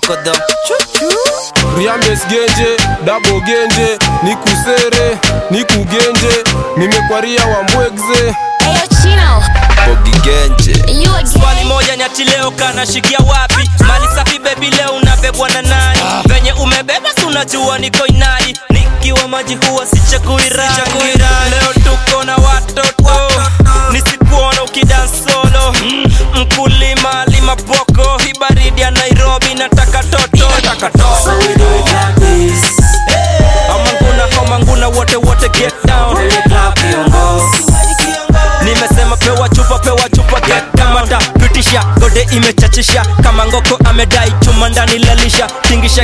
kodo. Riambes genje, dabo genje, nikusere, nikugenje, nimekwaria wa mbwegze. Ayo Chino Bogi genje. Swali moja ni ati leo kana shikia wapi? Mali safi baby leo unabebwa na nani? Venye umebeba si unajua niko inadi. Nikiwa maji huwa sichagui rangi. Leo tuko na watoto, nisikuona ukidance solo. Mkulima lima boko, hii baridi ya Nairobi nataka toto. So we do it like this. Amanguna wote get down. When the club kiongozi. Nimesema pewa chupa get kamata pitisha gode imechachisha kama ngoko amedai chuma ndani lalisha tingisha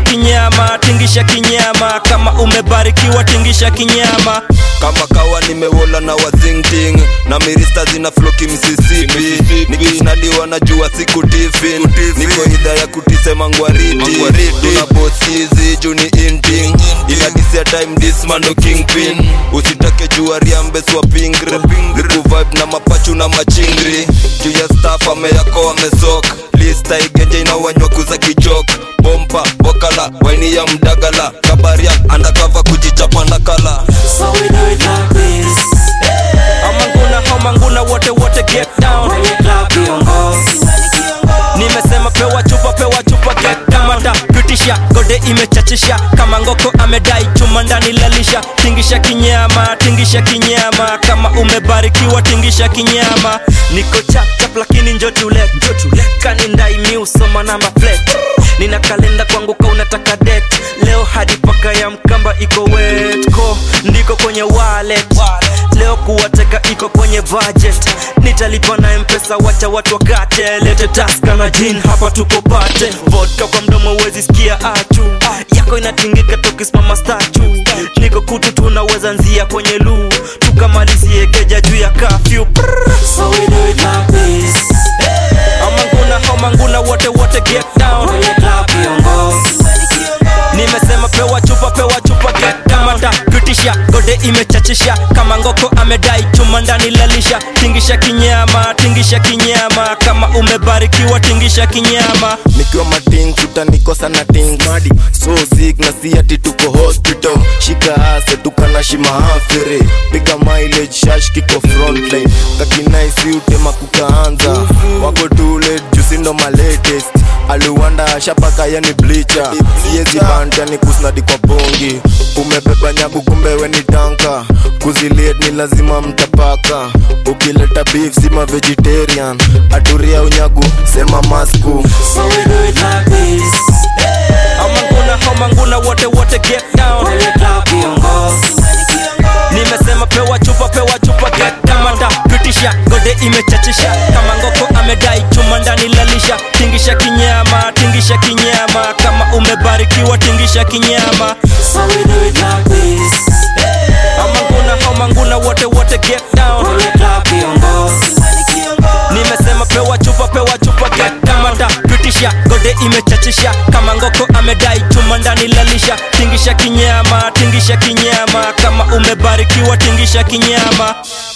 kinyama kama umebarikiwa tingisha kinyama Kama kawa nimewola na wazingting na mirista zina floki Mississippi nikisnadiwa na jua siku tiffin niko idha ya kutisema ngwariti tuna boss easy juni inting inadisia time this man no kingpin usitake jua riambes wa pingri liku vibe na mapachu na machingri juu ya staff ameyako amesok lista igenje inawanywa kuza kijok bompa bokala waini ya mdagala kabaria undercover kujichapa na kala. So we do it like this. Amanguna wote get down. When the club kiongozi. Nimesema pewa chupa get kamata pitisha gode imechachisha kama ngoko amedai chuma ndani lalisha tingisha kinyama kama umebarikiwa tingisha kinyama niko chap lakini njo tule kani ndai miusoma namba plate nina kalenda kwangu ka unataka date leo hadi paka ya mkamba iko wet ko ndiko kwenye wallet leo kuwateka iko kwenye budget nitalipa na M-Pesa wacha watu wakate lete taska na gin hapa tuko pate vodka kwa mdomo wezi sikia achu yako inatingika tukisimama statue niko kutu tunaweza nzia kwenye loo tukamalizie keja juu ya curfew. So we do it like this. Amanguna wote get down. When the club kiongozi. Nimesema pewa chupa get kamata pitisha gode imechachisha kama ngoko amedai chuma ndani lalisha tingisha kinyama kama umebarikiwa tingisha kinyama nikiwa mating tutanikosa na things so sick na si ati tuko hospital shika ase tukana shima hafere piga mileage shash kiko frontline kakinaisi utema kukaanza wako tule juicy ndo my latest aliwanda shapaka yani bleacher siezi banta ni kusnadi kwa bongi umebeba nyagu kumbe we ni tanka kuziliet ni lazima mtapaka ukileta beef sima vegetarian aturia unyagu sema masku. So we do it like this. Amanguna wote get down. When the club kiongozi. Nimesema pewa chupa get kamata pitisha gode imechachisha kama ngoko amedai chuma ndani lalisha tingisha kinyama kama umebarikiwa tingisha kinyama. So we do it like this. Amanguna wote get down. When the club kiongozi. Nimesema pewa chupa get kamata pitisha gode imechachisha kama ngoko amedai chuma ndani lalisha tingisha kinyama kama umebarikiwa tingisha kinyama.